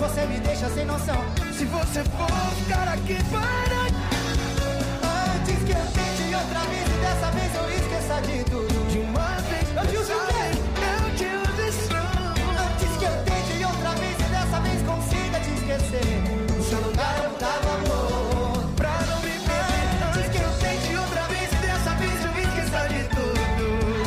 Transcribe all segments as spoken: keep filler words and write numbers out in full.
você me deixa sem noção. Se você for ficar aqui para... Antes que eu tente outra vez e dessa vez eu esqueça de tudo. De uma vez, eu te uso o quê? Eu te uso isso. Antes que eu tente outra vez e dessa vez consiga te esquecer. No seu lugar eu dava amor pra não me perder. Antes que eu tente outra vez e dessa vez eu esqueça de tudo.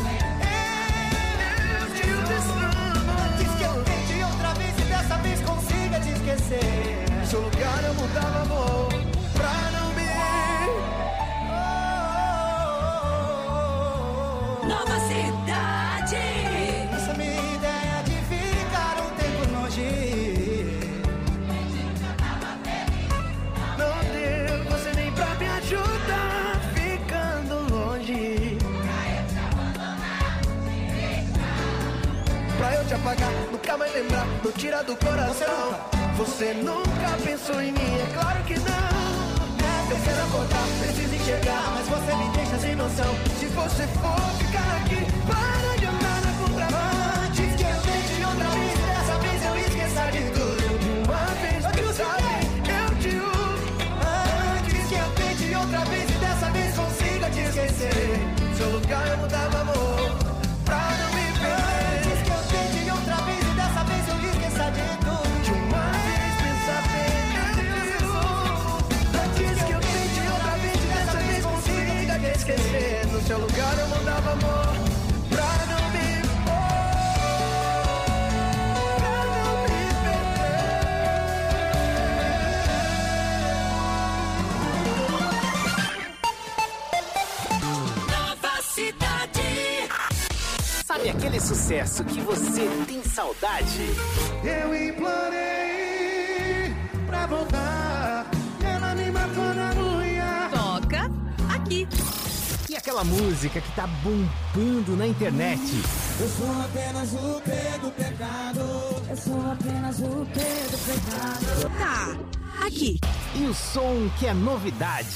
Eu te uso isso. Antes que eu tente outra vez e dessa vez consiga te esquecer. No seu lugar eu mudava amor pra não me... Nova cidade. Essa minha ideia de ficar um tempo longe. Não deu você nem pra me ajudar ficando longe. Pra eu te apagar, nunca mais lembrar, não tira do coração. Você nunca pensou em mim, é claro que não. Eu quero acordar, preciso enxergar, mas você me deixa sem noção. Se você for ficar aqui, para de andar na contramão. Antes que eu tente outra vez, dessa vez eu esqueça de tudo. De uma vez, eu te uso, eu te uso. Antes que eu tente outra vez e dessa vez consiga te esquecer. Seu lugar eu mudava amor pra não me perder. Antes que eu tente outra vez e dessa vez eu esqueça de tudo. De uma vez, pensa bem. Antes que eu tente outra vez e dessa vez consiga te esquecer. No seu lugar eu mandava amor pra não me, pra não me perder. Nova cidade. Sabe aquele sucesso que você tem saudade? Eu implorei pra voltar, ela me matou na unha. Toca aqui. E aquela música que tá bombando na internet? Eu sou apenas o P do pecado. Eu sou apenas o P do pecado. Tá, aqui. E o som que é novidade?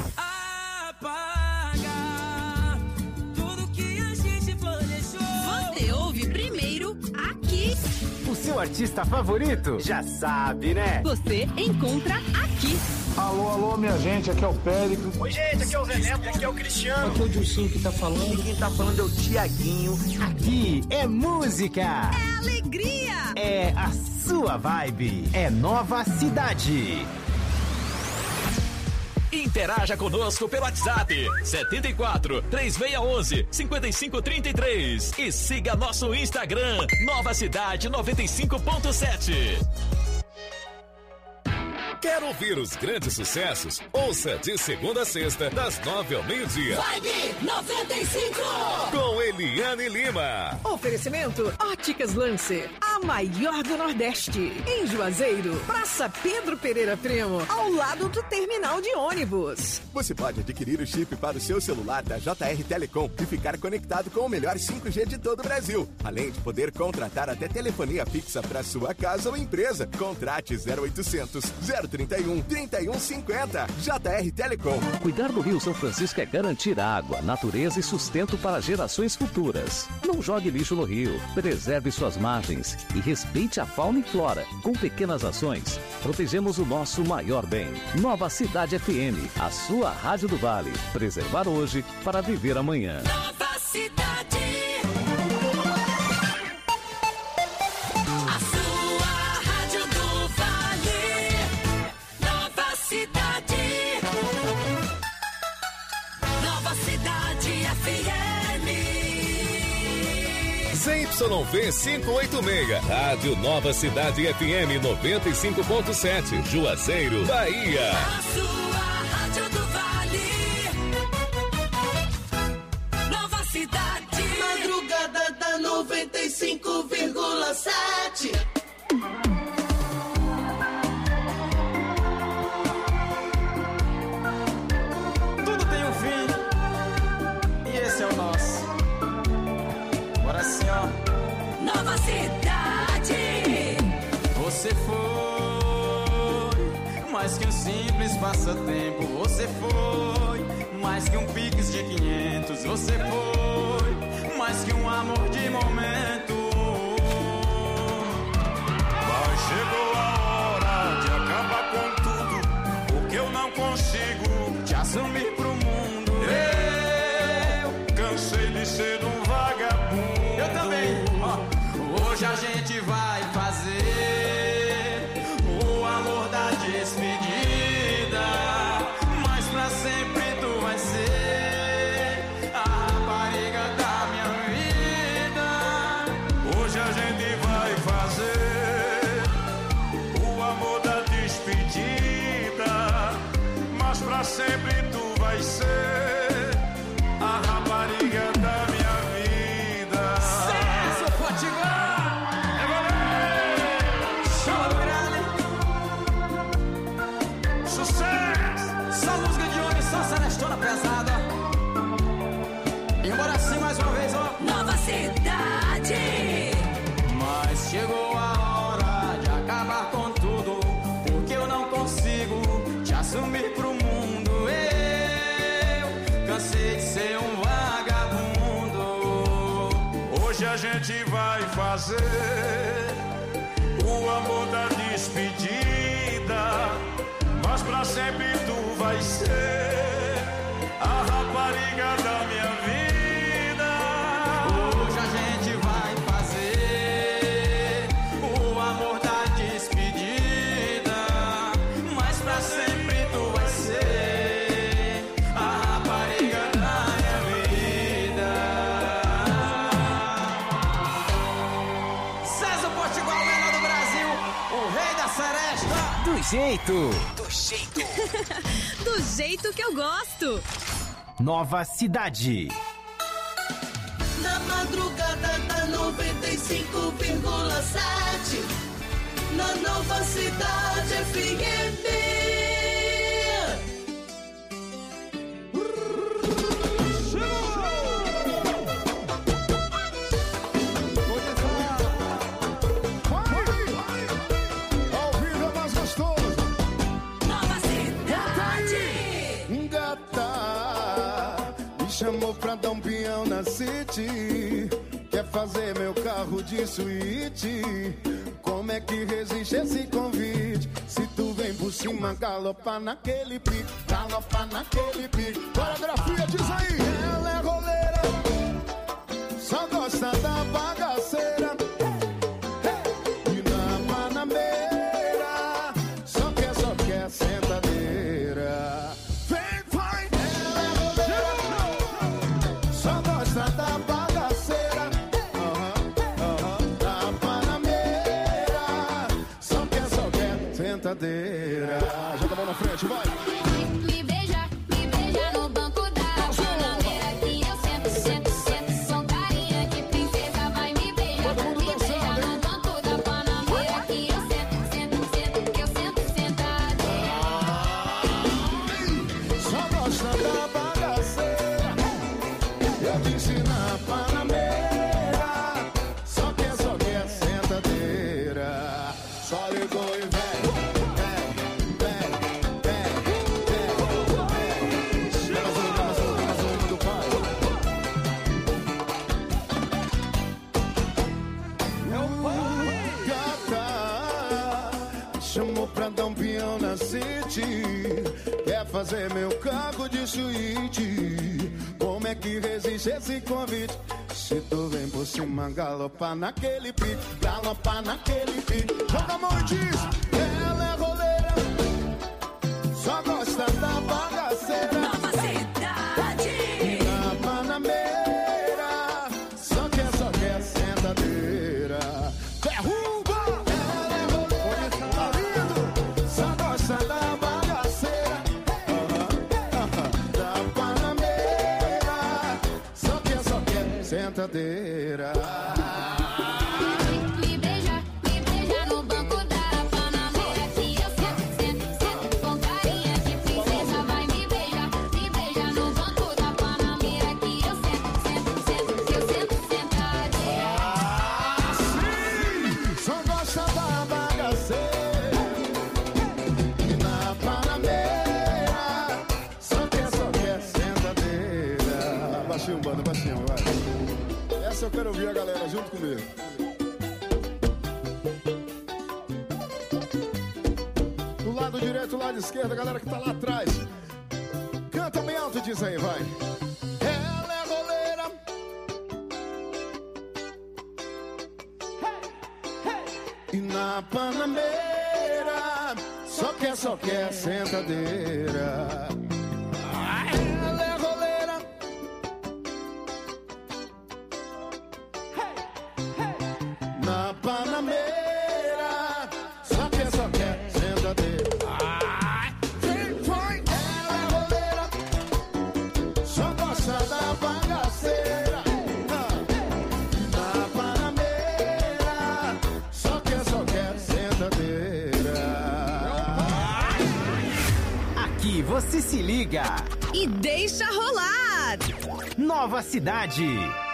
Apaga tudo que a gente planejou. Você ouve primeiro aqui. O seu artista favorito? Já sabe, né? Você encontra aqui. Alô, alô, minha gente, aqui é o Périco. Oi, gente, aqui é o Zé Neto, aqui é o Cristiano. Aqui é o Dilcinho que tá falando. E quem tá falando é o Tiaguinho. Aqui é música. É alegria. É a sua vibe. É Nova Cidade. Interaja conosco pelo WhatsApp setenta e quatro, três seis um um, cinco cinco três três e siga nosso Instagram Nova Cidade noventa e cinco ponto sete. Quer ouvir os grandes sucessos? Ouça de segunda a sexta, das nove ao meio-dia. Vibe noventa e cinco. Com Eliane Lima. Oferecimento Óticas Lancer, a maior do Nordeste. Em Juazeiro, Praça Pedro Pereira Primo, ao lado do terminal de ônibus. Você pode adquirir o chip para o seu celular da J R Telecom e ficar conectado com o melhor cinco G de todo o Brasil. Além de poder contratar até telefonia fixa para sua casa ou empresa. Contrate zero oitocentos, zero trinta e um, trinta e um cinquenta. J R Telecom. Cuidar do Rio São Francisco é garantir água, natureza e sustento para gerações futuras. Não jogue lixo no rio, preserve suas margens e respeite a fauna e flora. Com pequenas ações, protegemos o nosso maior bem. Nova Cidade F M, a sua rádio do Vale. Preservar hoje para viver amanhã. Nova Cidade. Z Y V quinhentos e oitenta e seis, Rádio Nova Cidade F M noventa e cinco ponto sete, Juazeiro, Bahia. A sua rádio do Vale. Nova Cidade. Madrugada da noventa e cinco vírgula sete. Tudo tem um fim, e esse é o nosso. Bora assim, ó. Nova Cidade. Você foi mais que um simples passatempo. Você foi mais que um Pix de quinhentos. Você foi mais que um amor de momento. Mas chegou a hora despedida, mas pra sempre tu vai ser a rapariga da minha vida. César Potiguar! É valeu! Chama Pirelli! Sucesso! Só música de homem, só celestona pesada. E embora assim mais uma vez, ó. Nova Cidade. Mas chegou a hora de acabar com tudo, porque eu não consigo te assumir pro mundo. Eu cansei de ser um vagabundo. Hoje a gente vai fazer o amor da despedida, mas pra sempre tu vai ser a rapariga da minha vida. Hoje a gente vai fazer o amor da despedida, mas pra sempre tu vai ser a rapariga da minha vida. César Potiguar, o melhor do Brasil, o rei da seresta. Do jeito. Do jeito. Do jeito que eu gosto. Nova Cidade. Na madrugada da noventa e cinco vírgula sete, na Nova Cidade F M. Ao vivo é mais gostoso. Nova Cidade. Gata, me chamou pra dar um peão na City. Quer fazer meu carro de suíte. Como é que resiste esse convite? Se tu vem por cima, galopar naquele pique, galopar naquele pique. Coreografia, diz aí. Ela é roleira, só gosta da bagaceira. E na panameira, só quer, só quer sentadeira. Vem, vai. Ela é roleira, só gosta da bagaceira. Aham, aham. Na panameira, só quer, só quer sentadeira. Joga a mão na frente, vai. Me beija, me beija no banco da Panameira que eu sento, sento, sento. Sou carinha de princesa, vai me beijar. Me beija no banco da Panameira que eu sento, sento, sento. Que eu sento sentadeira. Só gosta da bagaceira. Eu disse na Panameira, só quer, só quer sentadeira. Só ligou e vem, vem, vem, vem, vem. Chama azul, chama azul, chama azul do pai. Gata, chamou pra dar um peão na City. Quer fazer meu carro de suíte. Como é que resiste esse convite? Se tu vem por cima, galopar naquele pique, galopar naquele pique. Joga a mão e diz, ela é roleira, só gosta da bagaceira. Nova Cidade. Na panameira, só quer, só quer sentadeira. Derruba! Ela é roleira, tá lindo, só gosta da bagaceira. Aham, aham. Da panameira, só quer, só quer sentadeira. Me beija, me beija no banco da Panameira que eu sento, sento, sento. Com carinha de princesa, vai me beijar. Me beija no banco da Panameira que eu sento, sento, sento. Que eu sento sentadeira. Só gosta da bagaceira. E na panameira, só quer, só quer sentadeira. Baixinho, banda, baixinho, vai. Essa eu quero ouvir a galera junto comigo. Do lado direito, do lado esquerdo, a galera que tá lá atrás. Canta bem alto, diz aí, vai. Ela é roleira. E na panameira, só quer, só quer sentadeira. Ela é roleira. Na panameira, só quer, só quer sentadeira. Você se liga e deixa rolar. Nova Cidade.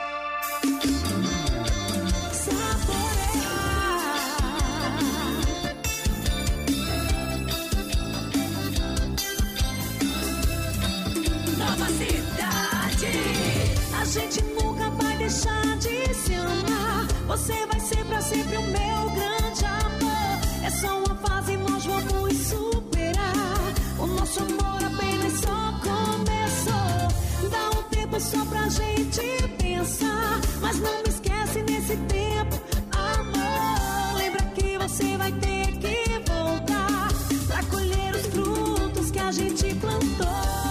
Nova Cidade. A gente nunca vai deixar de se amar. Você vai ser pra sempre o meu grande amor. É só uma fase, nós vamos superar. O nosso amor apenas só começou. Dá um tempo só pra gente pensar. Mas não me esquece nesse tempo, amor. Lembra que você vai ter que voltar pra colher os frutos que a gente plantou.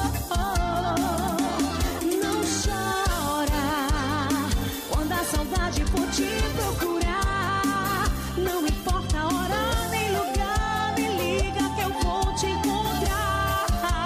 Não chora quando a saudade for te procurar. Não importa a hora nem lugar, me liga que eu vou te encontrar.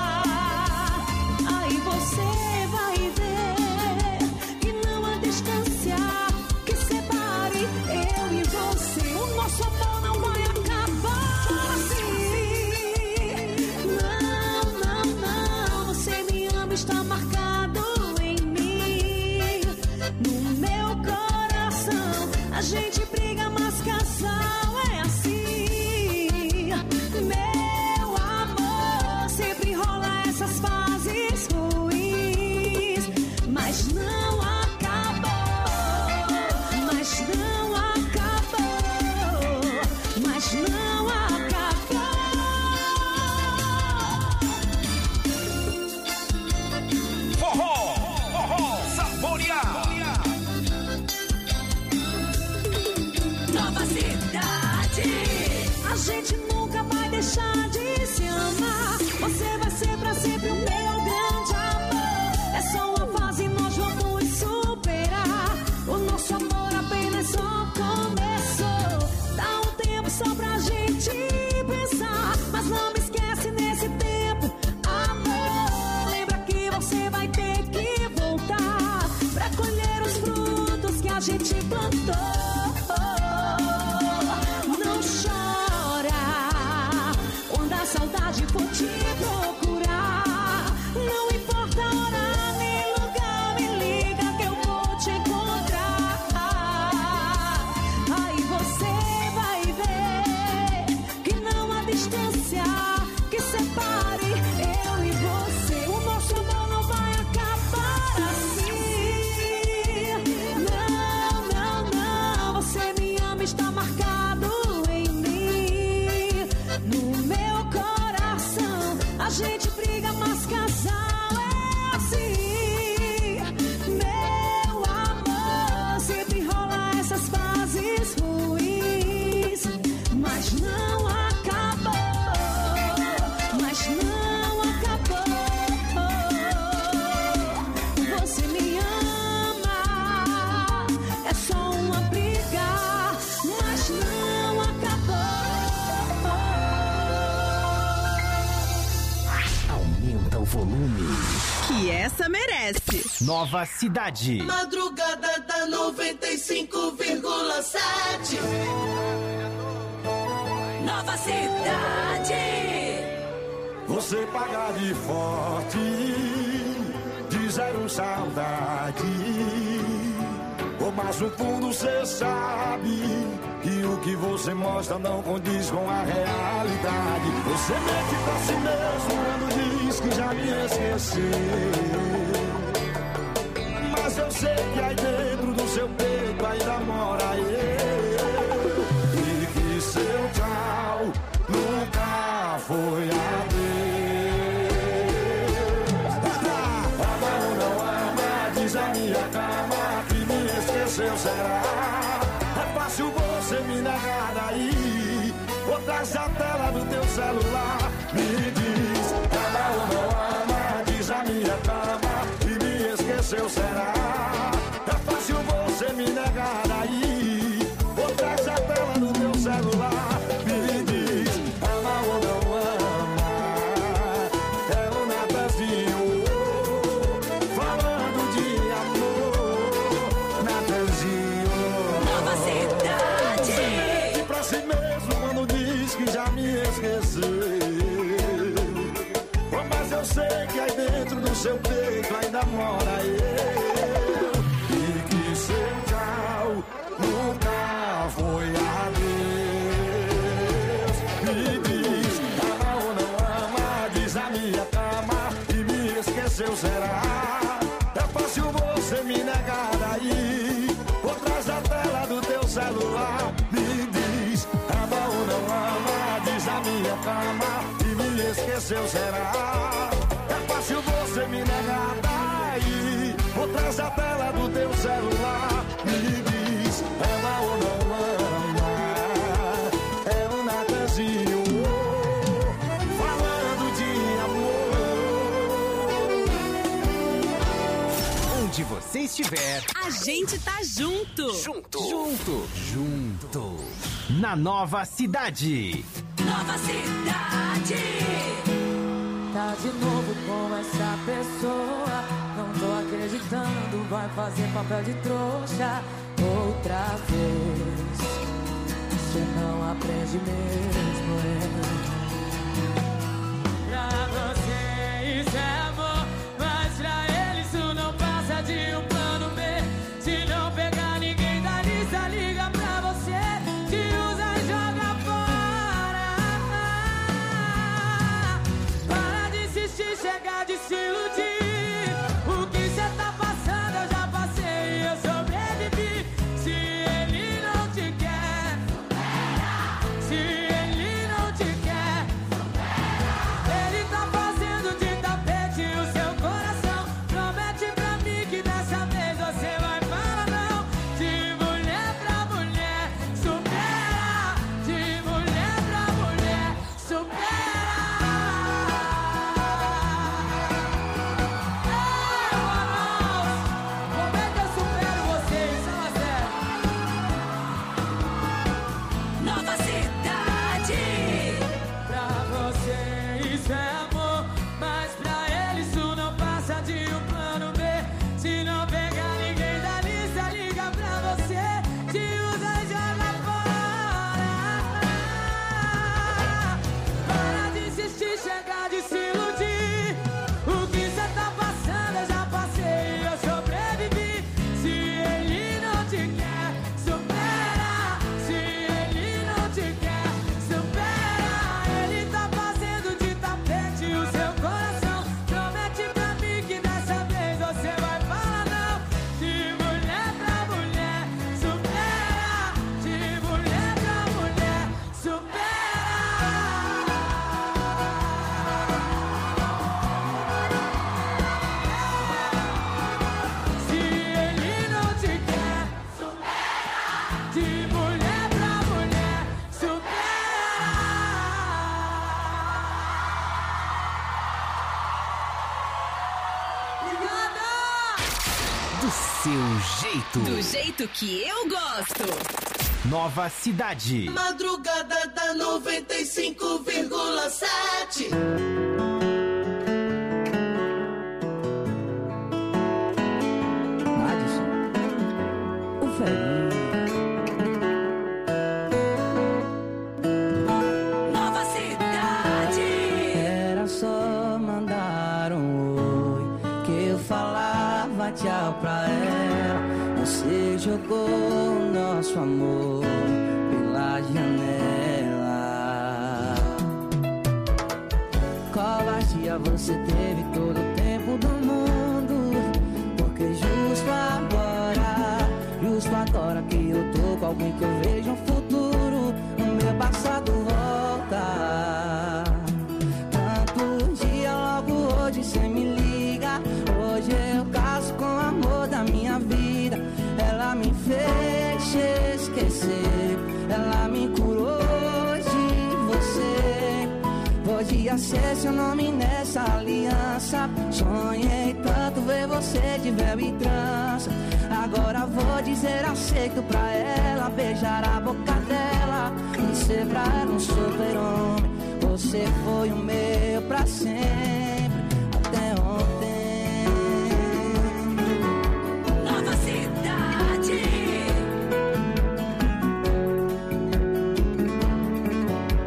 Aí você vai ver que não há distância que separe eu e você. O nosso amor não vai acabar assim. Não, não, não. Você me ama, está marcado em mim, no meu coração. A gente briga, mas casal é assim. Meu amor, sempre rola essas fases ruins, mas não acabou. Mas não acabou. Mas não acabou. Forró, forró, saborear. Nova Cidade. A gente nunca vai deixar de se amar. Você vai ser pra sempre o meu grande amor. É só uma fase, nós vamos superar. O nosso amor apenas só começou. Dá um tempo só pra gente pensar. Mas não me esquece nesse tempo, amor. Lembra que você vai ter que voltar pra colher os frutos que a gente plantou. Não chora quando a saudade for te procurar. Não importa a hora nem lugar, me liga que eu vou te encontrar. Aí você vai ver que não há distância que separe eu e você. O nosso amor não vai acabar assim. Não, não, não. Você me ama, está marcado em mim, no meu coração. A gente briga, mas casal é assim. Meu amor, sempre rola essas fases ruins, mas não acabou. Mas não acabou. Você me ama, é só uma briga, mas não acabou. Aumenta o volume. Que essa merece. Nova Cidade. Madrugada da noventa e cinco vírgula sete. Nova Cidade. Você paga de forte, de zero saudade. Oh, mas no fundo você sabe que o que você mostra não condiz com a realidade. Você mente pra si mesmo quando diz que já me esqueceu. Mas eu sei que aí dentro do seu peito ainda mora eu. E que seu tchau nunca foi adeus. Ama ou não ama, diz a minha cama que me esqueceu, será? É fácil você me negar daí, ou traz a tela do teu celular. Me diz, ama ou não ama, diz a minha cama que me esqueceu, será? É fácil você me negar daí, ou traz a tela do teu celular. Me diz, ama ou não ama, é o Natanzinho falando de amor. Natanzinho. Nova Cidade. Mente pra si mesmo quando diz que já me esqueceu. Oh, mas eu seu peito ainda mora eu. E que seu tchau nunca foi adeus. Me diz, ama ou não ama, diz a minha cama e me esqueceu, será? É fácil você me negar daí, por trás da tela do teu celular. Me diz, ama ou não ama, diz a minha cama e me esqueceu, será? É fácil você me negar daí, por trás da tela do teu celular. Me diz, ama ou não ama, é um Natanzinho falando de amor. Onde você estiver, A gente tá junto. junto, junto, junto, na nova cidade. Nova cidade. Tá de novo com essa pessoa, não tô acreditando, vai fazer papel de trouxa outra vez. Você não aprende mesmo, é. Pra você isso é amor, mas pra ele isso não passa de um plano B. Se não pegar ninguém da lista, liga pra você, te usa e joga fora. Para de insistir, chega de se iludir. O que cê tá passando eu já passei e eu sobrevivi. Se ele não te quer, se ele não te quer, ele tá fazendo de tapete o seu coração. Promete pra mim que dessa vez você vai falar não. De mulher pra mulher, supera. De mulher pra mulher, supera. Como é que eu supero vocês? Fala sério. Nova cidade. Pra você isso é amor, mas pra ele isso não passa de um plano B. Se não pegar ninguém da lista, liga pra você, te usa e joga fora. Para de insistir, chega de se iludir. O que cê tá passando eu já passei e eu sobrevivi. Se ele não te quer, supera. Se ele não te quer, supera. Ele tá fazendo de tapete o seu coração. Promete pra mim que dessa vez você vai falar não. De mulher pra mulher, supera. De mulher pra mulher, supera. Se ele não te quer, supera. De mulher pra mulher, supera. Obrigada! Do seu jeito. Do jeito que eu gosto. Nova cidade. Madrugada da noventa e cinco vírgula sete. O Nova cidade. Era só mandar um oi que eu falava tchau pra ela. Você jogou o nosso amor pela janela. Covardia, você teve todo o tempo do mundo. Porque justo agora, justo agora que eu tô com alguém que eu vejo um futuro, o meu passado volta. Tanto dia, logo hoje cê me liga. Hoje eu caso com o amor da minha vida. Ela me fez esquecer, ela me curou de você. Podia ser seu nome nessa aliança. Sonhei tanto ver você de véu e trança. Agora vou dizer aceito pra ela, beijar a boca dela e ser pra ela um super-homem. Você foi o meu pra sempre, até ontem. Nova cidade.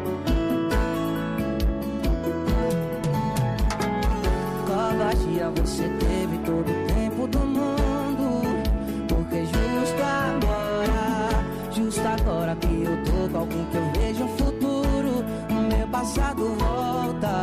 Covardia, você justo agora que eu tô com alguém que eu vejo um futuro, o meu passado volta.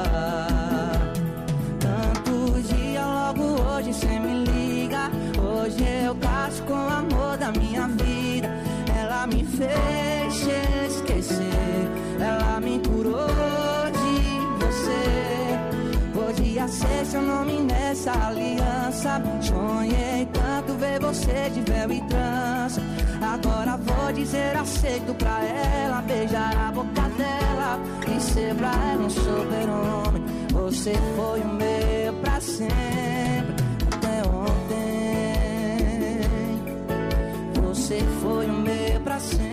Tantos dias, logo hoje cê me liga. Hoje eu caso com o amor da minha vida. Ela me fez esquecer, ela me curou de você. Podia ser seu nome nessa aliança. Sonhei tanto ver você de véu e trança. Agora vou dizer aceito pra ela, beijar a boca dela e ser pra ela um super-homem. Você foi o meu pra sempre, até ontem. Você foi o meu pra sempre,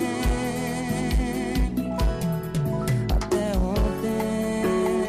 até ontem.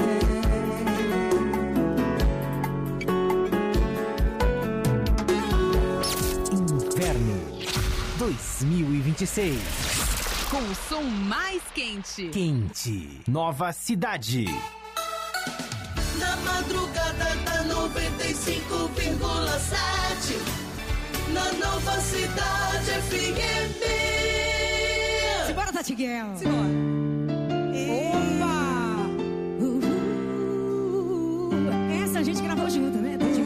Inverno dois mil e vinte e seis. Com o som mais quente. Quente. Nova Cidade. Na madrugada da noventa e cinco vírgula sete, na Nova Cidade F M. Simbora, Tatiguel. Simbora. Opa! Uhul. Essa a gente gravou junto, né, Tatiguel?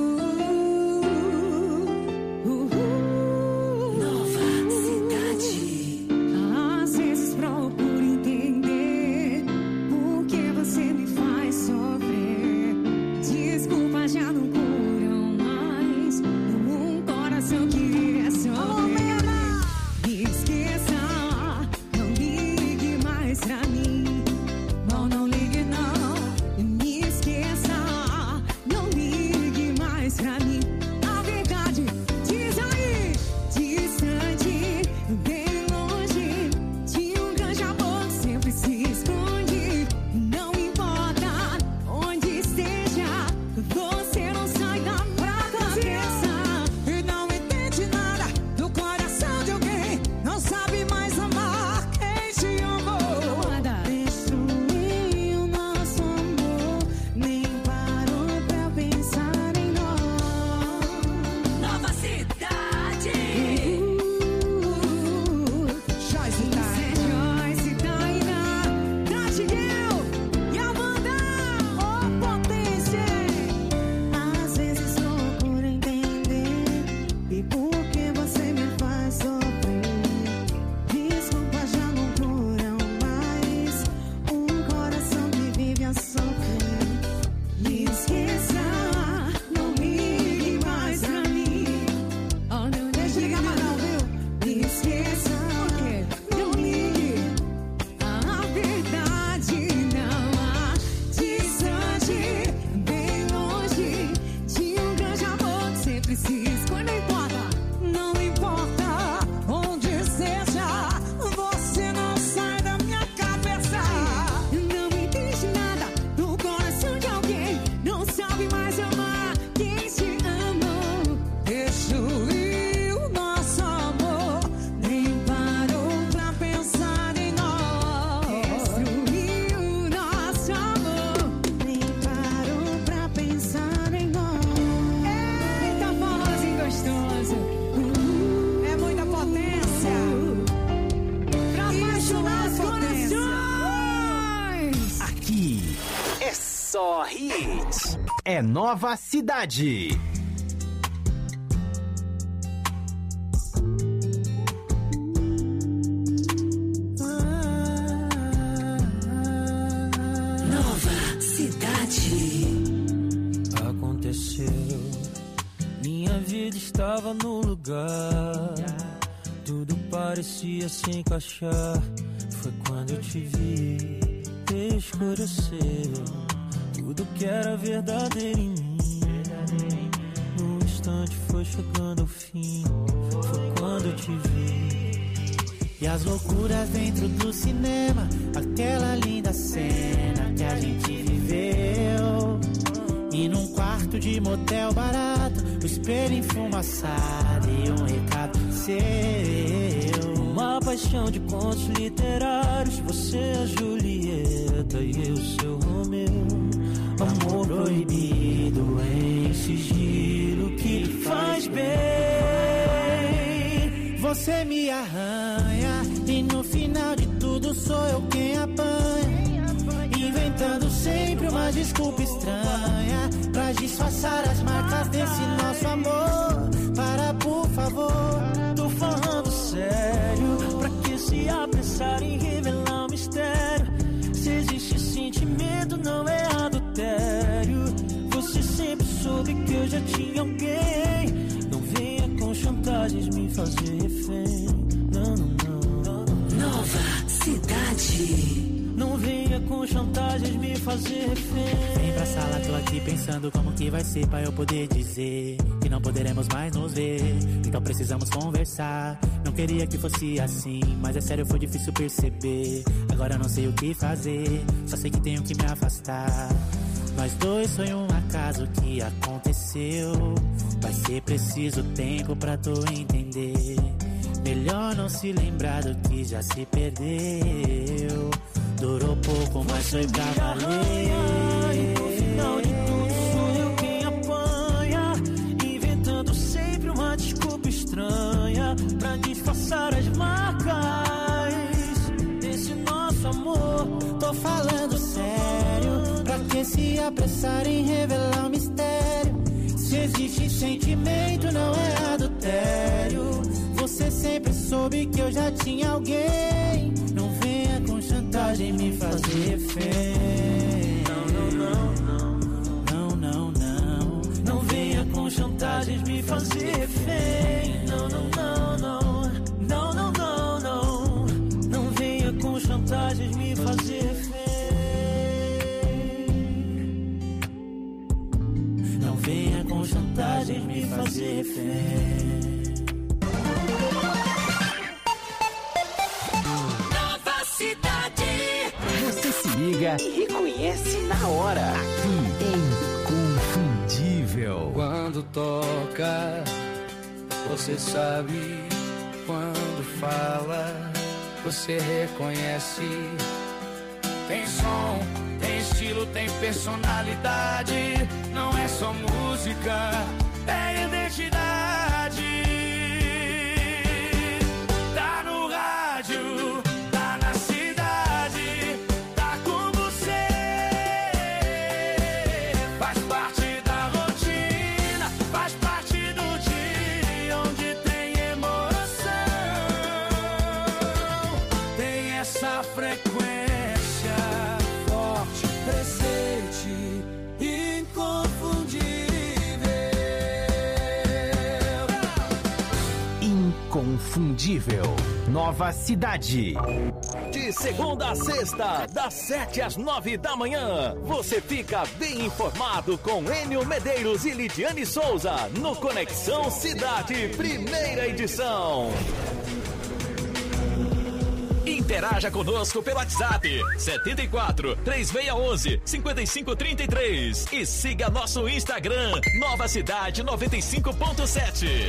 Uhul. Nova Cidade. Às vezes procuro entender por que você me faz sofrer. Desculpa, já não curam mais um coração que iria sofrer. Me esqueça, não ligue mais pra mim. Não, não ligue não. Me esqueça, não ligue mais pra mim. A verdade diz aí, distante, bem longe, de um grande amor sempre se esconde. Não importa onde esteja, você não sai da cabeça. E não entende nada do coração de alguém, não sabe mais amar quem te amou. Destruiu o nosso amor, nem parou pra pensar em nós. Nova Cidade. Joyce Taina, Tatiguel e Amanda, ô potência. Às vezes procuro entender e por que você me faz sofrer. Desculpa, já não curam mais um coração que vive a sofrer. Me esqueça, não ligue mais pra mim. Oh, não deixa ligar mais não, viu? Me esqueça, não ligue. A verdade não há, distante, bem longe, de um grande amor que sempre se esconde. Não importa, não importa onde seja, você não sai da minha cabeça. Não entende nada do coração de alguém, não sabe mais amar quem te amou. Destruiu nosso amor, nem parou pra pensar em nós. Destruiu nosso amor, nem parou pra pensar em nós. Eita, forrozinho gostoso. É muita potência pra apaixonar os corações. Aqui é só hit. É Nova Cidade. Nova Cidade. Aconteceu, minha vida estava no lugar, tudo parecia se encaixar. Foi quando eu te vi, escureceu tudo que era verdadeiro em mim. No instante foi chegando ao fim, foi quando eu te vi. E as loucuras dentro do cinema, aquela linda cena que a gente viveu. E num quarto de motel barato, o espelho enfumaçado e um recado seu. Uma paixão de contos literários, você a Julieta e eu seu Romeu. Amor proibido em sigilo que lhe faz bem. Você me arranha e final de tudo sou eu quem apanha, inventando sempre uma desculpa estranha pra disfarçar as marcas desse nosso amor. Para, por favor, tô falando sério. Pra que se apressar em revelar o mistério? Se existe sentimento, não é adultério. Você sempre soube que eu já tinha alguém. Não venha com chantagens me fazer refém. Não, não, não, não. Nova Cidade. Não venha com chantagens me fazer refém. Vem pra sala, tô aqui pensando como que vai ser pra eu poder dizer que não poderemos mais nos ver. Então precisamos conversar. Não queria que fosse assim, mas é sério, foi difícil perceber. Agora eu não sei o que fazer, só sei que tenho que me afastar. Nós dois foi um acaso que aconteceu. Vai ser preciso tempo pra tu entender. Melhor não se lembrar do que já se perdeu. Durou pouco, mas foi pra valer. No final de tudo sou eu quem apanha, inventando sempre uma desculpa estranha pra disfarçar as marcas desse nosso amor. Tô falando sério, pra que se apressar em revelar o mistério? Se existe sentimento, não é adultério. Você sempre soube que eu já tinha alguém. Não venha com chantagem me fazer refém. Não, não, não, não, não, não. Não venha com chantagens me fazer refém. Não, não, não, não. Não, não, não, não. Não venha com chantagens me fazer refém. Não venha com chantagens me fazer refém. Você se liga e reconhece na hora. Aqui, Inconfundível. Quando toca, você sabe. Quando fala, você reconhece. Tem som, tem estilo, tem personalidade. Não é só música, é identidade. Tá no rádio, tá na cidade, tá com você. Faz parte da rotina, faz parte do dia onde tem emoção. Tem essa frequência forte, presente, inconfundível. Inconfundível. Nova Cidade. De segunda a sexta, das sete às nove da manhã, você fica bem informado com Enio Medeiros e Lidiane Souza no Conexão Cidade, primeira edição. Interaja conosco pelo WhatsApp setenta e quatro, três seis um um, cinco cinco três três e siga nosso Instagram Nova Cidade noventa e cinco ponto sete.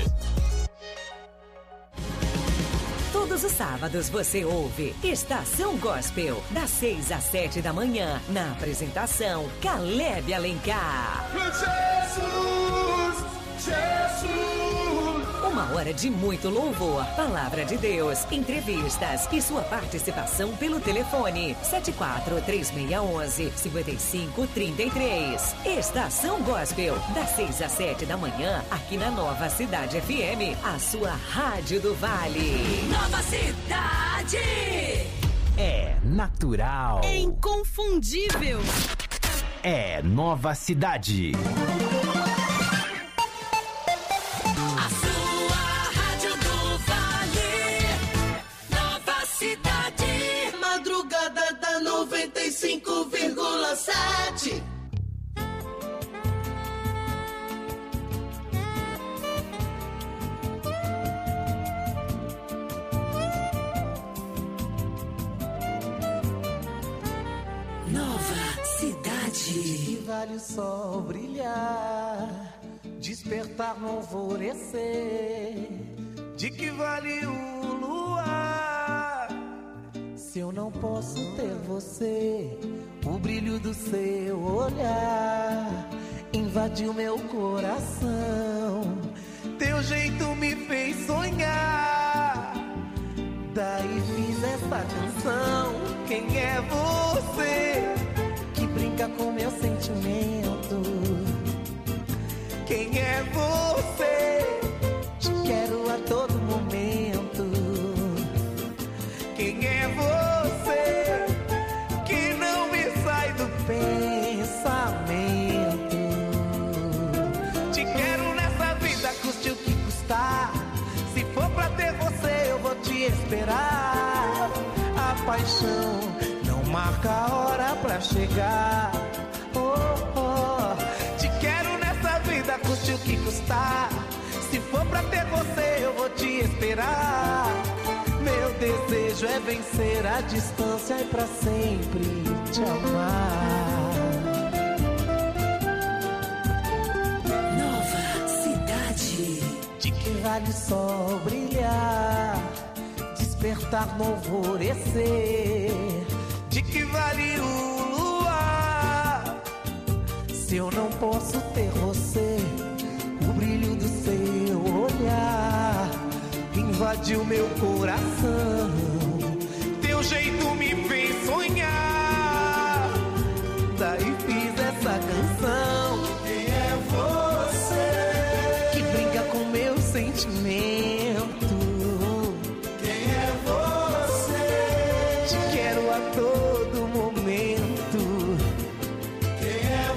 Todos os sábados você ouve Estação Gospel, das seis às sete da manhã, na apresentação Caleb Alencar. Jesus, Jesus. Uma hora de muito louvor, palavra de Deus, entrevistas e sua participação pelo telefone sete quatro, três seis um um, cinco cinco três três. Estação Gospel, das seis às sete da manhã, aqui na Nova Cidade F M, a sua rádio do Vale. Nova Cidade. É natural. É inconfundível. É Nova Cidade. Madrugada da noventa e cinco vírgula sete. Nova Cidade. Que vale o sol brilhar, despertar no alvorecer. De que vale o luar, se eu não posso ter você? O brilho do seu olhar invadiu meu coração. teu jeito me fez sonhar. Daí fiz fiz essa canção. Quem é você que brinca com meu sentimento? Quem é você? Te quero a todo momento. Quem é você que não me sai do pensamento? Te quero nessa vida, custe o que custar. Se for pra ter você, eu vou te esperar. A paixão não marca a hora pra chegar. Oh, oh. Te quero nessa vida, custe o que custar. Se for pra ter você, eu vou te esperar. Meu desejo é vencer a distância e pra sempre te amar. Nova cidade. De que vale o sol brilhar, despertar no alvorecer? De que vale o luar, se eu não posso ter você? O brilho do seu olhar invadiu meu coração. Teu jeito me fez sonhar, daí fiz essa canção. Quem é você que brinca com meu sentimento? Quem é você? Te quero a todo momento. Quem é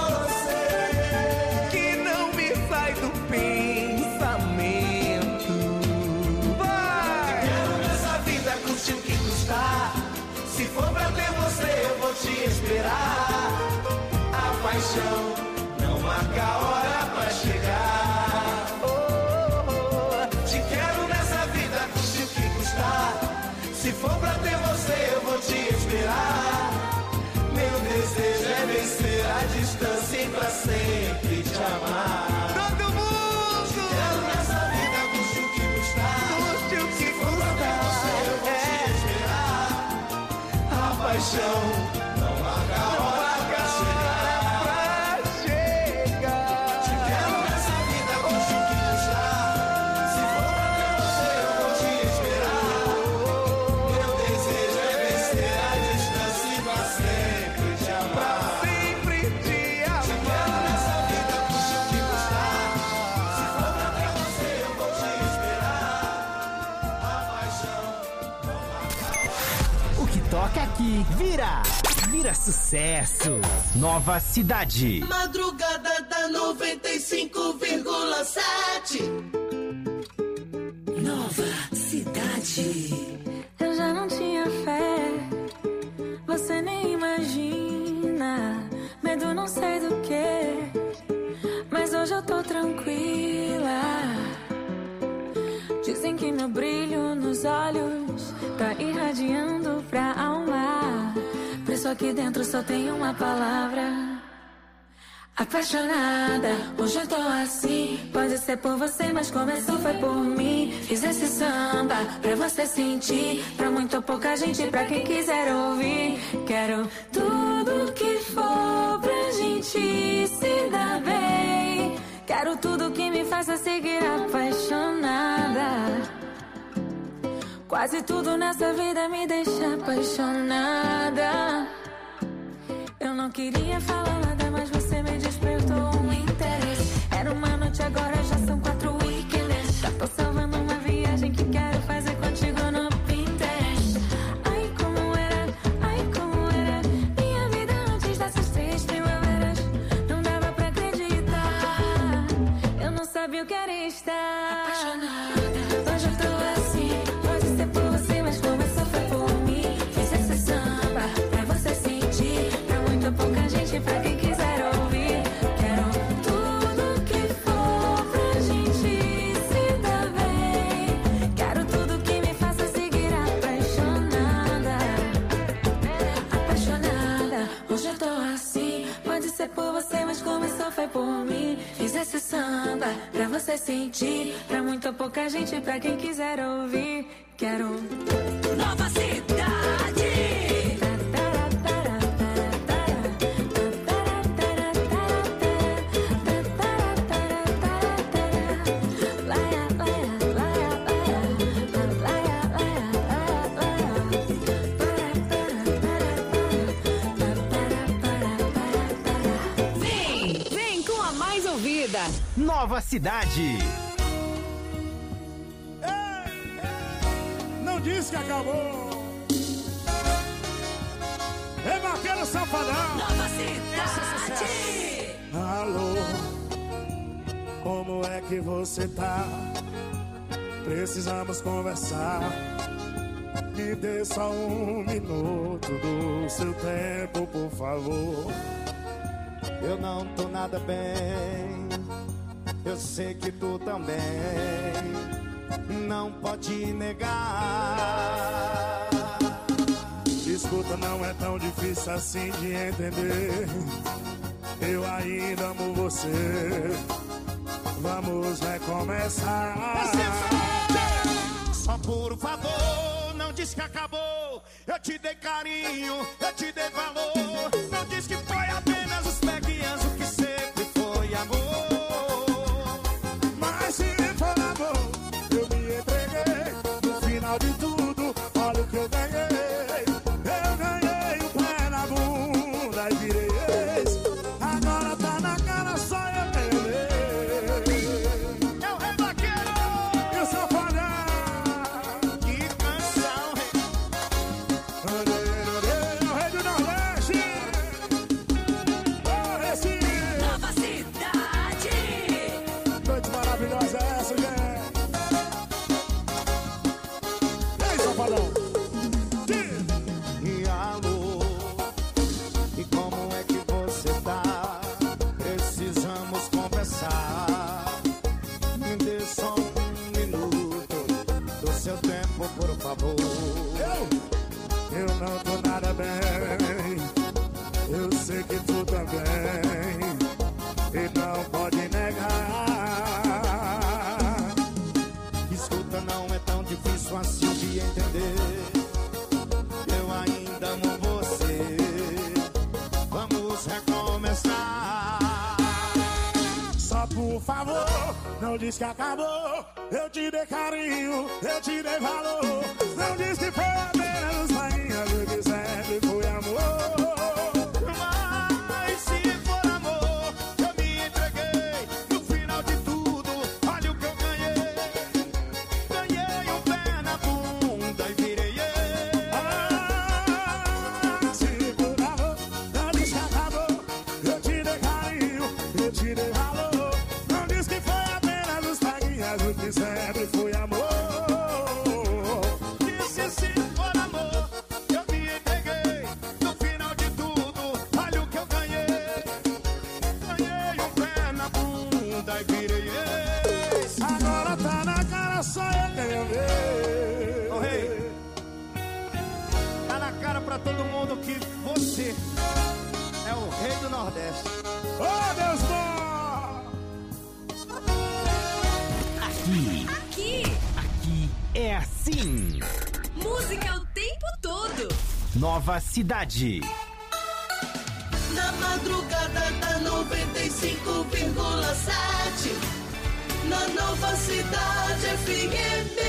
você que não me sai do pensamento? Vai! Te quero nessa vida, custe o que custar. Se for pra ter você, eu vou te esperar. A paixão não marca a hora pra chegar. Oh, oh. Te quero nessa vida, custe o que custar. Se for pra ter você, eu vou te esperar. Meu desejo é vencer a distância e pra sempre te amar. Todo mundo! Te quero nessa vida, custe o que custar. Custe o que custar. Se for pra ter você, eu vou é. te esperar. A paixão não marca a hora pra chegar. Pra chegar. Te quero nessa vida, custe o que custar. Se for pra ter você, eu vou te esperar. Meu desejo é vencer a distância e pra sempre te amar. Pra sempre te amar. Te quero nessa vida, custe o que custar. Se for pra ter você, eu vou te esperar. A paixão não marca a hora. O que toca aqui vira, vira sucesso. Nova cidade. Madrugada da noventa e cinco vírgula sete. Nova cidade. Eu já não tinha fé, você nem imagina. Medo não sei do que, mas hoje eu tô tranquila. Dizem que meu brilho nos olhos tá irradiando pra alma. Preso aqui dentro só tem uma palavra: apaixonada. Hoje eu tô assim, pode ser por você, mas começou foi por mim. Fiz esse samba pra você sentir, pra muito ou pouca gente, pra quem quiser ouvir. Quero tudo que for pra gente se dar bem. Quero tudo que me faça seguir apaixonada. Quase tudo nessa vida me deixa apaixonada. Eu não queria falar nada, mas você me despertou um interesse. Era uma noite, agora já são quatro weekends. Já tô salvando uma viagem que quero fazer contigo no Pinterest. Ai, como era, ai, como era minha vida antes dessas três primaveras. Não dava pra acreditar, eu não sabia o que era estar apaixonada. Hoje eu tô assim, pode ser por você, mas começou foi por mim. Fiz esse samba pra você sentir, pra muito pouca gente, pra quem quiser ouvir. Quero tudo que for pra gente se dar bem. Quero tudo que me faça seguir apaixonada. Apaixonada, hoje eu tô assim, pode ser por você, mas começou foi por mim. Fiz esse samba pra você sentir, pra muito ou pouca gente, pra quem quiser ouvir. Quero Nova cidade. Nova Cidade. Não diz que acabou. É vaqueiro safadão. Nova Cidade. Alô, como é que você tá? Precisamos conversar. Me dê só um minuto do seu tempo, por favor. Eu não tô nada bem, eu sei que tu também não pode negar. Escuta, não é tão difícil assim de entender. Eu ainda amo você. Vamos recomeçar. Só por favor, não diz que acabou. Eu te dei carinho, eu te dei valor. Não diz que foi apenas os peguinhas, o que sempre foi amor. Mas se for amor, eu me entreguei. No final de tudo, olha o que eu ganhei. Eu ganhei o pé na bunda e virei ex. Agora tá na cara, só eu tenho. É o rei vaqueiro E o safadão. Que canção, O rei do Nordeste. Oh, Recife. Nova Cidade. Noite maravilhosa essa, gente. E aí, safadão? E alô, e como é que você tá? Precisamos conversar. Me dê só um minuto do seu tempo, por favor. Eu, eu não tô nada bem. Eu sei que tu também. E não pode negar. Escuta, não é tão difícil assim de entender. Eu ainda amo você. Vamos recomeçar. Só por favor, não diz que acabou. Eu te dei carinho, eu te dei valor. Não diz que foi apenas os maninhas, o que sempre foi amor. Mas se for amor, eu me entreguei. No final de tudo, olha o que eu ganhei. Ganhei um pé na bunda e virei ex. Se por amor, não diz que acabou. Eu te dei carinho, eu te dei valor. Não diz que foi apenas os paguinhas, o que sempre foi amor. Disse se for amor, eu me entreguei. No final de tudo, olha o que eu ganhei. Ganhei um pé na bunda e virei ex. Agora tá na cara, só eu tenho ver. Ô rei, tá na cara pra todo mundo que você é o rei do Nordeste. Oh, Deus bom! Aqui, Aqui. aqui é assim. Música o tempo todo. Nova Cidade. Na madrugada da noventa e cinco vírgula sete, na Nova Cidade F M.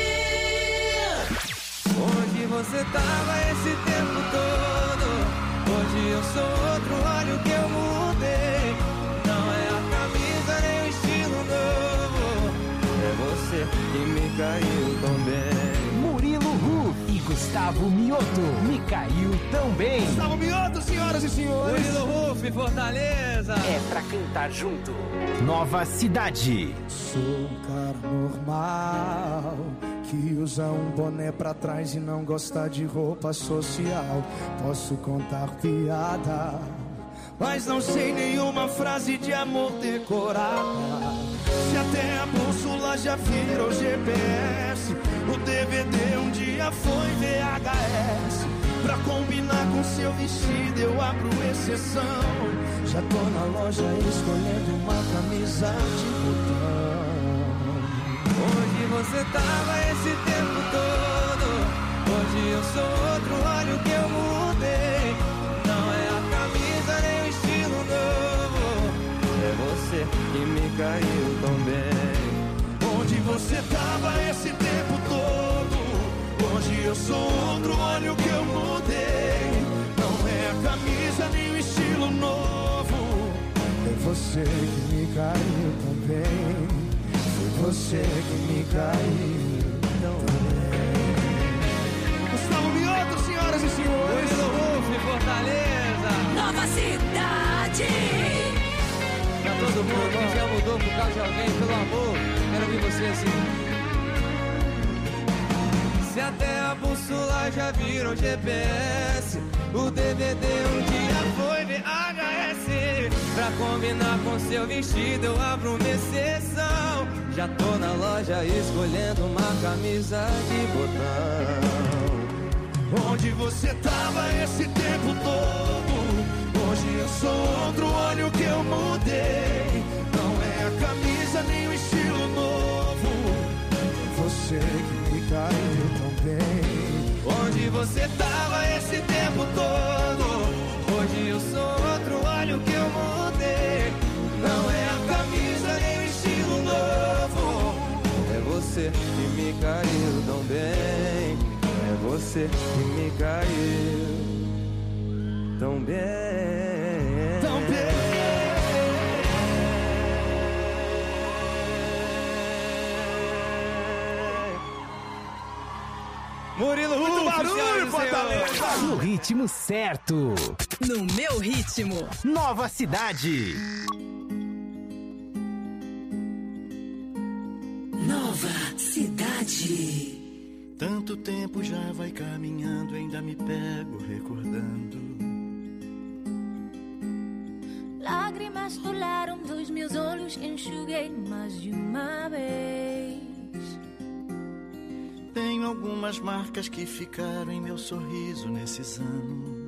Onde você tava esse tempo todo? Hoje eu sou outro, olha o que eu mudei. Não é a camisa nem o estilo novo. É você que me caiu tão bem. Murilo Ruf e Gustavo Mioto. Me caiu tão bem. Gustavo Mioto, senhoras e senhores. Murilo Ruf, Fortaleza. É pra cantar junto. Nova Cidade. Sou um cara normal que usa um boné pra trás e não gosta de roupa social. Posso contar piada, mas não sei nenhuma frase de amor decorada. Se até a bússola já virou G P S, o D V D um dia foi V H S. Pra combinar com seu vestido eu abro exceção. Já tô na loja escolhendo uma camisa de botão. Onde você tava esse tempo todo? Hoje eu sou outro, olha o que eu mudei. Não é a camisa nem o estilo novo. É você que me caiu tão bem. Onde você tava esse tempo todo? Hoje eu sou outro, olha o que eu mudei. Não é a camisa nem o estilo novo. É você que me caiu tão bem. Foi você que me caiu tão bem. Gustavo Mioto, senhoras e senhores. Murilo Ruf, Fortaleza. Nova Cidade. Pra todo mundo que já mudou por causa de alguém, pelo amor, quero ouvir você assim. Se até a bússola já virou G P S, o D V D um dia foi V H S. Pra combinar com seu vestido eu abro uma exceção. Já tô na loja escolhendo uma camisa de botão. Onde você tava esse tempo todo? Hoje eu sou outro, olha o que eu mudei. Não é a camisa nem o estilo novo. Você que me caiu tão bem. Onde você tava esse tempo todo? Hoje eu sou outro, olha o que eu mudei. Não é a camisa nem o estilo novo. É você que me caiu tão bem. É você que me caiu tão bem. Tão bem. Murilo Ruf, muito barulho, Fortaleza. No ritmo certo. No meu ritmo. Nova Cidade. Nova Cidade. Tanto tempo já vai caminhando, ainda me pego recordando. Lágrimas rolaram dos meus olhos, enxuguei mais de uma vez. Tenho algumas marcas que ficaram em meu sorriso nesses anos.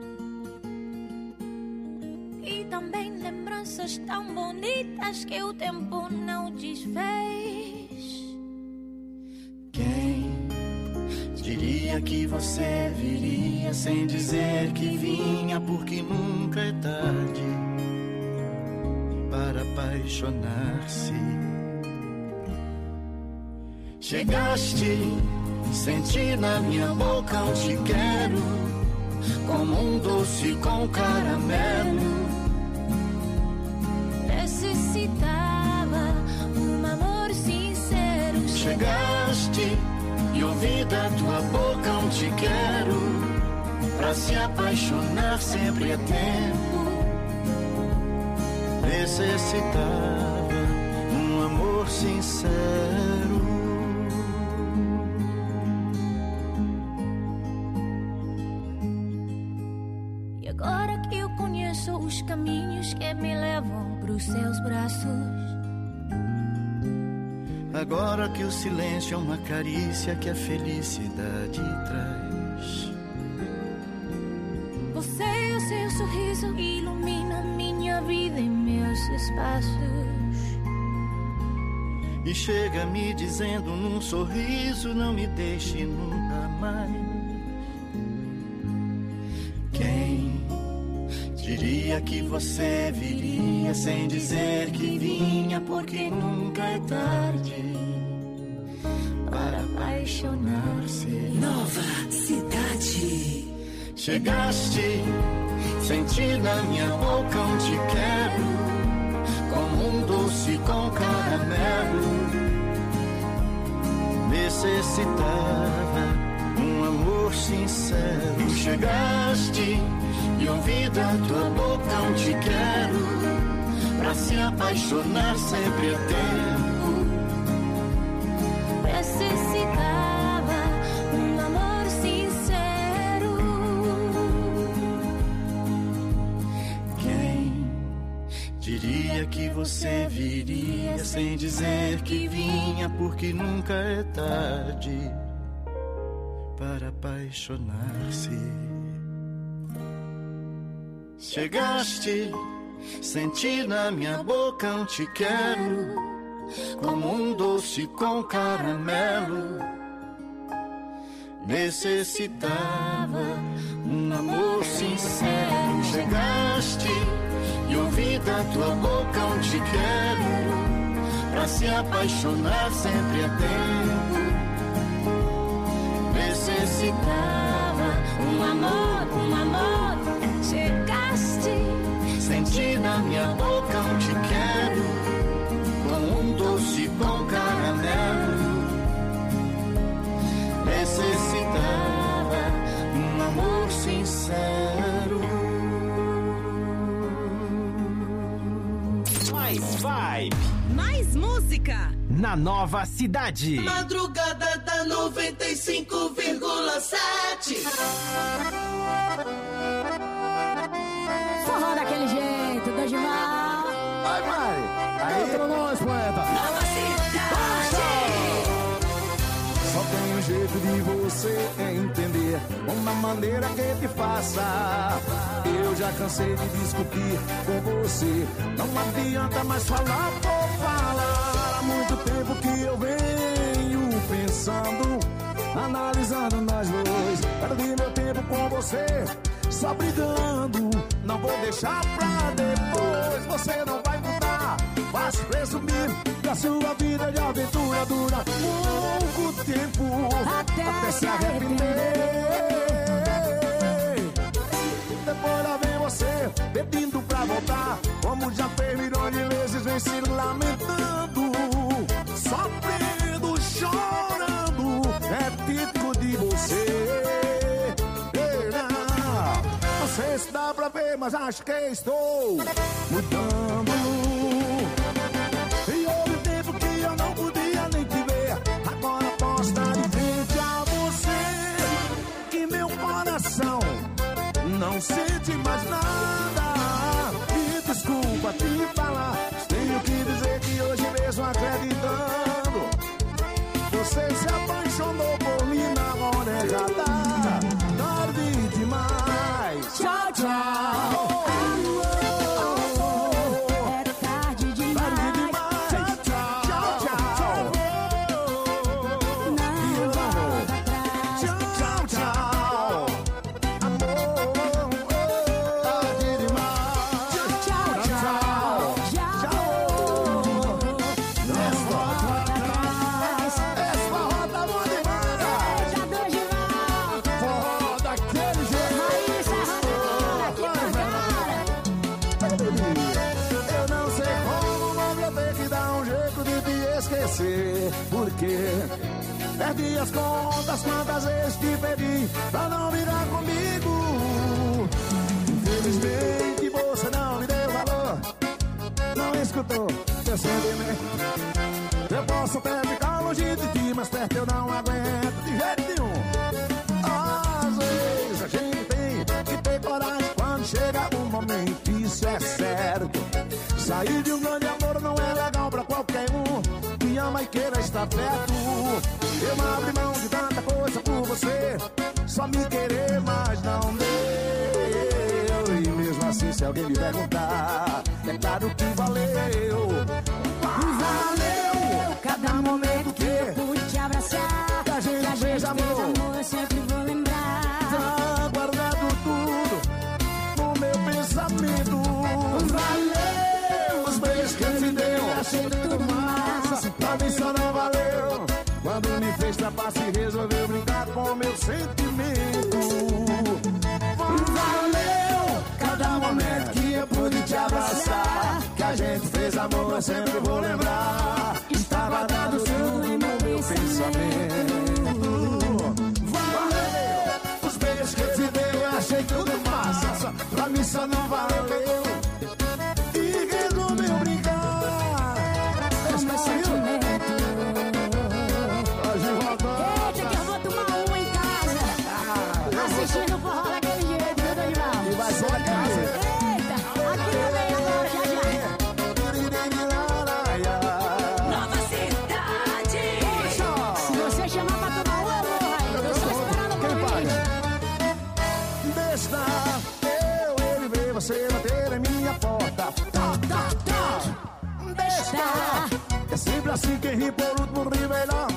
E também lembranças tão bonitas que o tempo não desfez. Quem diria que você viria sem dizer que vinha, porque nunca é tarde para apaixonar-se. Chegaste, senti na minha boca um te quero, como um doce com caramelo. Necessitava um amor sincero. Chegaste e ouvi da tua boca um te quero, pra se apaixonar sempre é tempo. Necessitava um amor sincero. E agora que eu conheço os caminhos que me levam pros seus braços, agora que o silêncio é uma carícia que a felicidade traz, você e o seu sorriso iluminam minha vida e meus espaços. e chega me dizendo num sorriso: não me deixe nunca mais. Quem diria que você viria sem dizer que vinha, porque nunca é tarde para apaixonar-se. Nova Cidade. Chegaste, senti na minha boca um te quero, como um doce com caramelo. Necessitava um amor sincero. Chegaste e ouvi da tua boca um te quero, pra se apaixonar sempre é tempo. Necessitava um amor sincero. Quem diria que você viria sem dizer que vinha, porque nunca é tarde para apaixonar-se. Chegaste, senti na minha boca um te quero, como um doce com caramelo. Necessitava um amor sincero. Chegaste e ouvi da tua boca um te quero, pra se apaixonar sempre é tempo. Necessitava um amor, um amor. Chegaste, senti na minha boca um vibe. Mais música. Na Nova Cidade. Madrugada da noventa e cinco vírgula sete. Forró daquele jeito, do Gilmar. Vai, vai. Aí pra nós, poeta. Nova Cidade. Só tem um jeito de você entender, uma maneira que te faça. Eu já cansei de discutir com você, não adianta mais falar por falar. Há muito tempo que eu venho pensando, analisando nós dois. Perdi meu tempo com você, só brigando. Não vou deixar pra depois, você não vai mudar. Faz presumir que a sua vida de aventura dura pouco tempo, até, até se arrepender. Depois lá vem você, pedindo pra voltar, como já fez milhões de vezes, vem se lamentando, sofrendo, chorando. É típico de você. Ei, não, não sei se dá pra ver, mas acho que estou mudando. E houve um tempo que eu não podia nem te ver, agora posso estar de frente a você, que meu coração não sente mais nada. E desculpa te falar, tenho que dizer que hoje mesmo acreditando, você se apaixonou por mim na hora errada. Tarde demais. Tchau, tchau. Porque perdi as contas quantas vezes te pedi pra não virar comigo. Infelizmente você não me deu valor, não escutou meu sentimento. Eu posso até ficar longe de ti, mas perto eu não aguento de jeito nenhum. Às vezes a gente tem que ter coragem quando chega um momento, isso é certo. Sair de um grande amor não é legal pra qualquer um. Me ama e queira estar perto. Eu abri mão de tanta coisa por você, só me querer, mas não deu. E mesmo assim, se alguém me perguntar, é claro que valeu. Valeu cada momento que eu pude te abraçar, que a gente, que a gente fez amor. amor, eu sempre vou lembrar. Tá guardado tudo no meu pensamento. Valeu os beijos que eu te dei, achei tudo massa. Pra mim só não valeu quando me fez trapaça e resolveu brincar com o meu sentimento. Valeu cada momento que eu pude te abraçar, que a gente fez amor, eu sempre vou lembrar. Estava dado tudo no meu pensamento. Valeu os beijos que eu te dei, eu achei tudo massa. Pra mim só não valeu e resolveu brincar com o meu sentimento. Eita, que eu vou tomar uma em casa, assistindo o forró daquele jeito, viu, Dorival? E vai ser a casa. Eita, aqui também agora, já já. Nova Cidade. Se você chamar pra tomar uma, eu vou, aí. Eu tô só esperando o convite. Deixa eu, ele ver você bater em minha porta. Tá, tá, tá. Deixa. É sempre assim, quem ri por último ri melhor.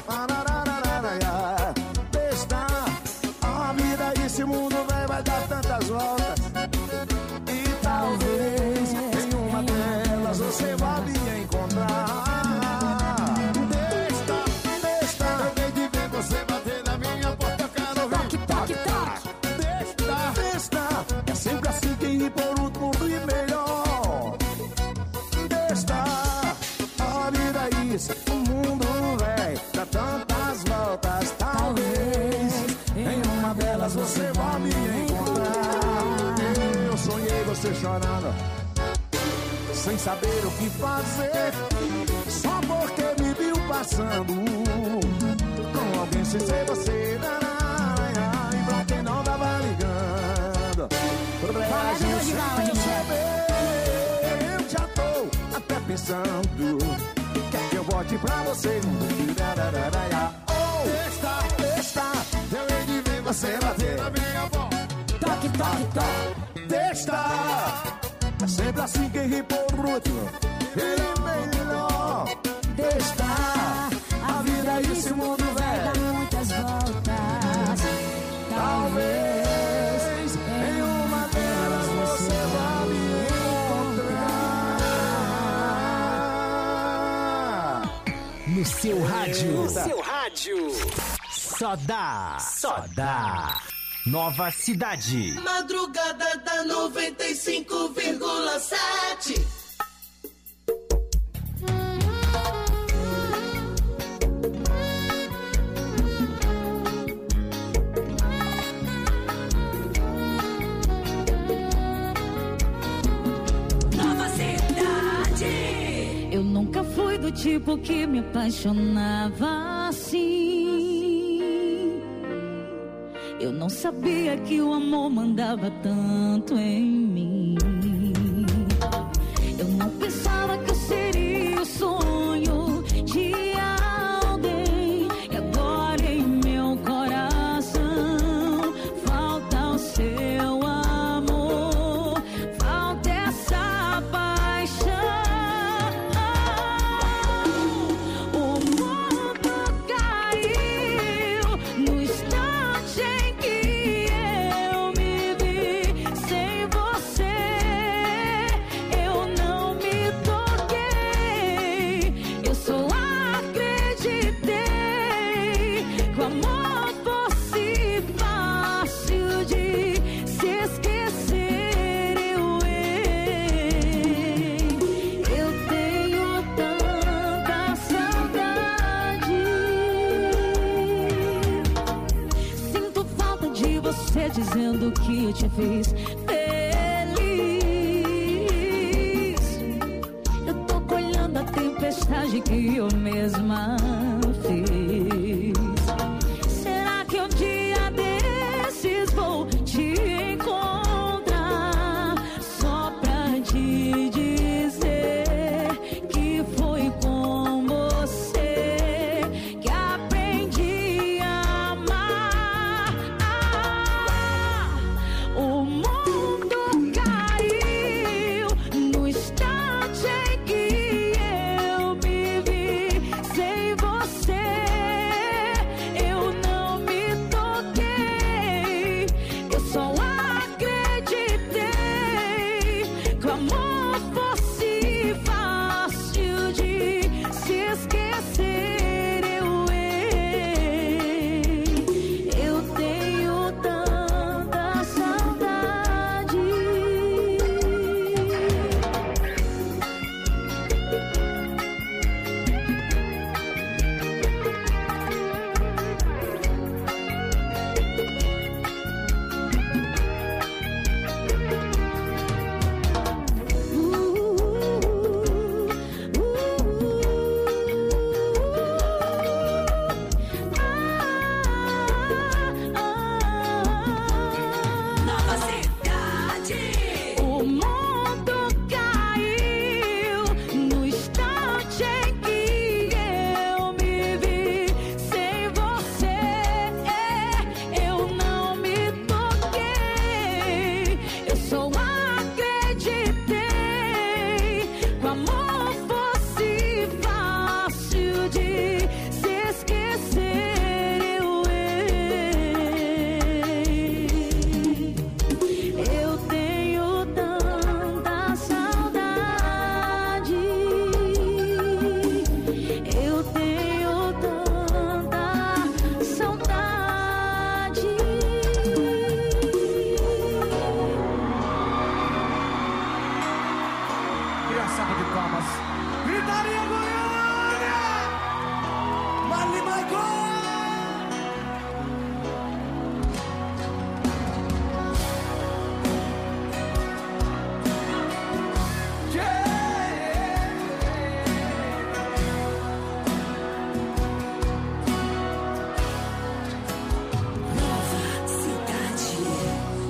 Deixa. A vida e esse mundo vai, vai dar tantas voltas, e talvez em uma delas você vá me encontrar. Deixa, deixa. Eu tenho de ver você bater na minha porta, eu quero ouvir. Toque, toque, toque. Deixa, deixa. É sempre assim, quem ri por último ri melhor. Deixa. A vida é isso, o mundo vai dar tantas voltas, talvez em uma delas você vá me encontrar. Eu sonhei você chorando, sem saber o que fazer, só porque me viu passando com alguém sem ser você. E pra quem não tava ligando, pra gente saber, eu já tô até pensando, quer que eu volte pra você? Oh, deixa, deixa, eu hei de ver você bater na minha voz. Toque, toque, toque, deixa. É sempre assim quem ri por último, ele é melhor. Deixa, a vida e esse mundo vai dar muitas voltas. Talvez em uma delas você vá me encontrar. No seu rádio. No seu rádio. Só dá. Só dá. Nova Cidade. Madrugada da noventa e cinco vírgula sete. Nova Cidade. Eu nunca fui do tipo que me apaixonava assim. Eu não sabia que o amor mandava tanto em mim. Eu não pensava que eu seria o sonho de alguém. E agora em meu coração falta o seu amor, falta essa paixão. O mundo caiu no instante em que eu me vi. Sem você eu não me toquei. Eu só acreditei que o amor fosse fácil de se esquecer. Eu errei. Eu tenho tanta saudade. Sinto falta de você dizendo que eu te fiz feliz. Eu tô colhendo a tempestade que eu mesma fiz. Será que um dia desses vou te encontrar só pra te dizer que foi com você que aprendi a amar? O mundo caiu no instante em que eu me vi. Sem você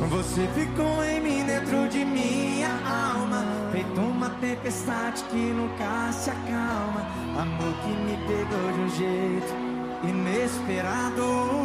Você ficou em mim dentro de minha alma, feito uma tempestade que nunca se acalma. Amor que me pegou de um jeito inesperado.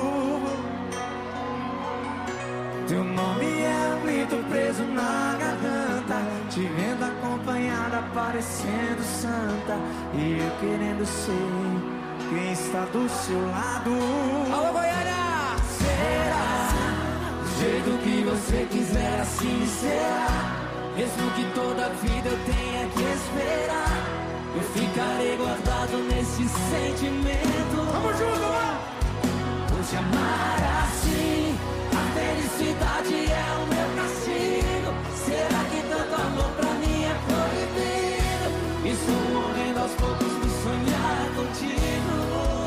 Teu nome é um grito preso na garganta, te vendo acompanhada parecendo santa, e eu querendo ser quem está do seu lado. Alô, Goiânia! Será? Do jeito que você quiser, assim será. Mesmo que toda vida eu tenha que esperar, eu ficarei guardado nesse sentimento. Vamos junto, lá! Vou te amar assim. A felicidade é o meu castigo. Será que tanto amor pra mim é proibido? Estou morrendo aos poucos por sonhar contigo.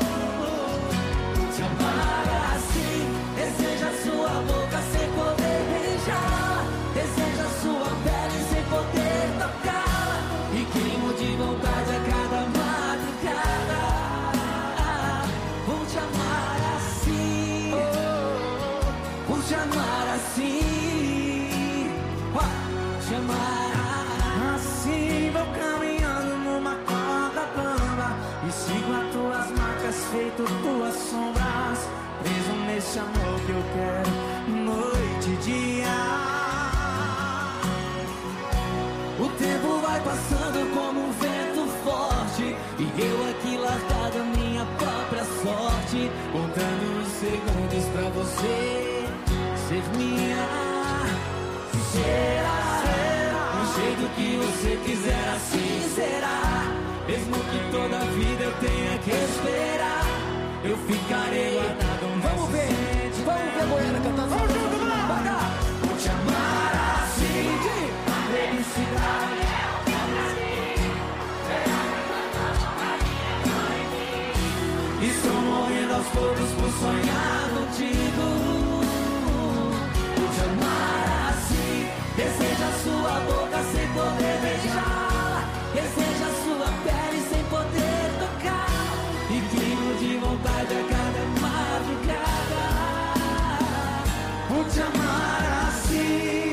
Te amar assim. Deseja sua boca sem poder beijar, deseja sua pele sem poder tocar, e queimo de vontade a cada madrugada. Vou te amar assim, vou te amar assim, te amar assim. Vou caminhando numa corda bamba e sigo as tuas marcas feito tuas sombras, preso nesse amor que eu quero noite e dia. O tempo vai passando como um vento forte, e eu aqui largado a minha própria sorte, contando os segundos pra você ser minha. Será? Do jeito que você quiser, assim será. Mesmo que toda a vida eu tenha que esperar, eu ficarei guardado. Vamos ver, vamos ver Goiânia cantando. Vamos junto, vamos lá! Vou te amar assim, a felicidade é o que eu preciso. Estou morrendo aos poucos por sonhar contigo. Vou te amar assim. Deseja sua boca sem poder beijar, deseja sua pele sem poder tocar, e queimo de vontade a cada madrugada. Vou te amar assim.